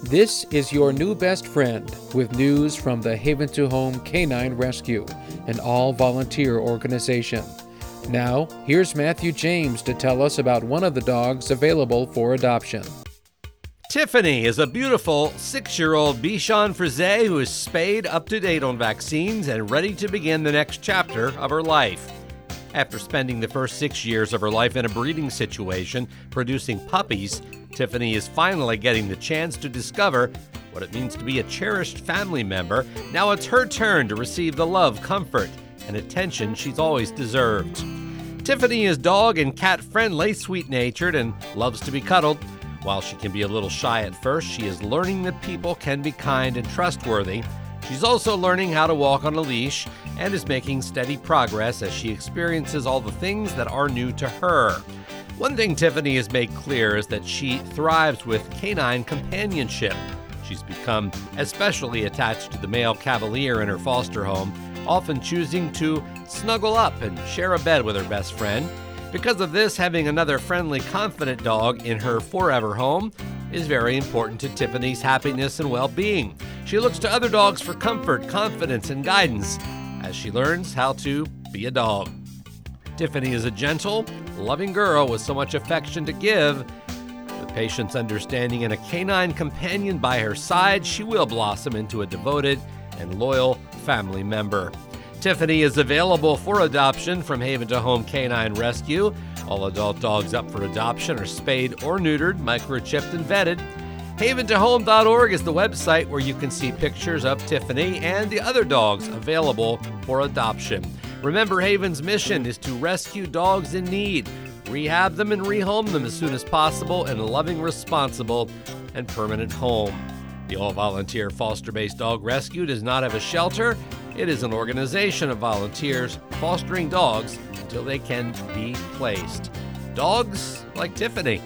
This is your new best friend with news from the Haven to Home Canine Rescue, an all-volunteer organization. Now, here's Matthew James to tell us about one of the dogs available for adoption. Tiffany is a beautiful 6-year-old Bichon Frise who is spayed, up to date on vaccines, and ready to begin the next chapter of her life. After spending the first 6 years of her life in a breeding situation, producing puppies, Tiffany is finally getting the chance to discover what it means to be a cherished family member. Now it's her turn to receive the love, comfort, and attention she's always deserved. Tiffany is dog and cat friendly, sweet-natured, and loves to be cuddled. While she can be a little shy at first, she is learning that people can be kind and trustworthy. She's also learning how to walk on a leash and is making steady progress as she experiences all the things that are new to her. One thing Tiffany has made clear is that she thrives with canine companionship. She's become especially attached to the male cavalier in her foster home, often choosing to snuggle up and share a bed with her best friend. Because of this, having another friendly, confident dog in her forever home is very important to Tiffany's happiness and well-being. She looks to other dogs for comfort, confidence, and guidance as she learns how to be a dog. Tiffany is a gentle, loving girl with so much affection to give. With patience, understanding, and a canine companion by her side, she will blossom into a devoted and loyal family member. Tiffany is available for adoption from Haven to Home Canine Rescue. All adult dogs up for adoption are spayed or neutered, microchipped, and vetted. HavenToHome.org is the website where you can see pictures of Tiffany and the other dogs available for adoption. Remember, Haven's mission is to rescue dogs in need, rehab them and rehome them as soon as possible in a loving, responsible, and permanent home. The all-volunteer foster-based dog rescue does not have a shelter. It is an organization of volunteers fostering dogs until they can be placed. Dogs like Tiffany.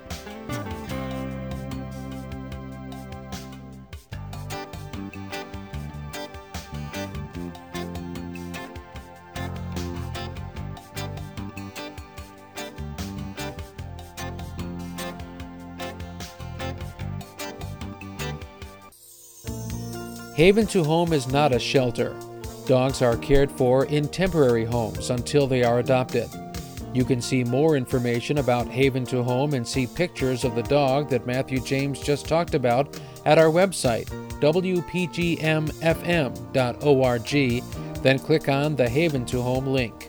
Haven to Home is not a shelter. Dogs are cared for in temporary homes until they are adopted. You can see more information about Haven to Home and see pictures of the dog that Matthew James just talked about at our website, wpgmfm.org. Then click on the Haven to Home link.